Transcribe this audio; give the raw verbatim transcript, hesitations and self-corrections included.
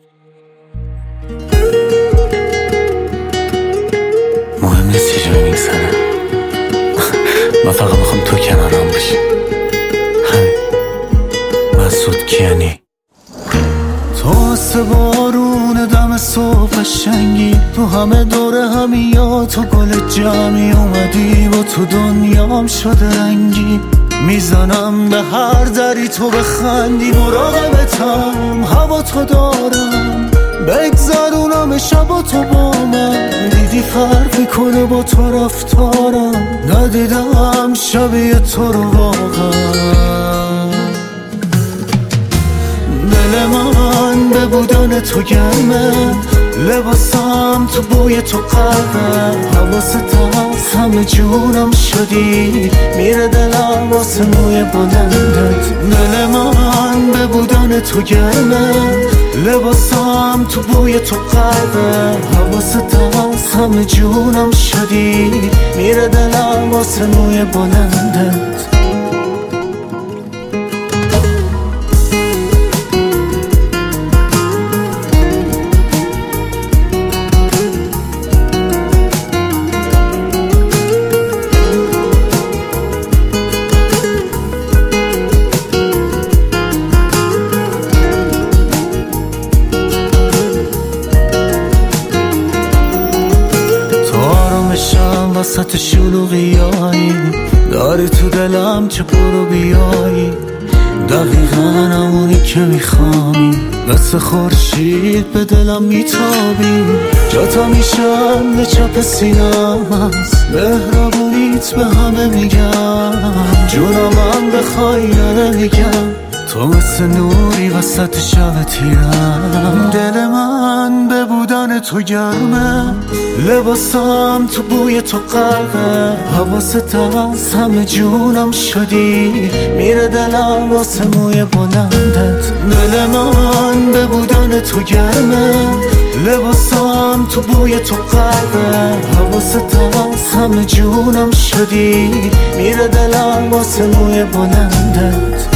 مهم نیست چه جایی میگذره، من فقط میخوام تو کنارم باشی. همین. مسعود کیانی. تو مثل بارون دم صبح قشنگی، تو همه دوره همین یا تو گل جمعی اومدی و تو دنیام شده رنگی. میزنم به هر دری تو بخندی، مراقبتم هوا تو دارم، بگذرونم شب و تو با من. دیدی فرق میکنه با تو رفتارم، ندیدم شبیه تو رو واقعا. دل من به بودن تو گرمه، لباسم تو بوی تو قلبه. حواست هست همه جونم شدی، میره دلم واسه موی بلندت. دل من به بودن تو گرمه، لباسم تو بوی تو قلبه. حواست هست همه جونم شدی، میره دلم واسه موی بلندت. وسط شلوغیایی داری تو دلم چه برو بیایی، دقیقا همونی که میخوایی. مثل خورشید به دلم میتابی، جاتا میشم به چپ سینم هست. مهربونیت به همه میگم، جونم بخوای نمیگم. تو مثل نوری وسط شب تیرم، دل من به بودن تو گرمه، لباسم تو بوی تو قلبه. حواست هست همه جونم شدی، میره دلم واسه موی بلندت. دل من به بودن تو گرمه، لباسم تو بوی تو قلبه. حواست هست همه جونم شدی، میره دلم واسه موی بلندت.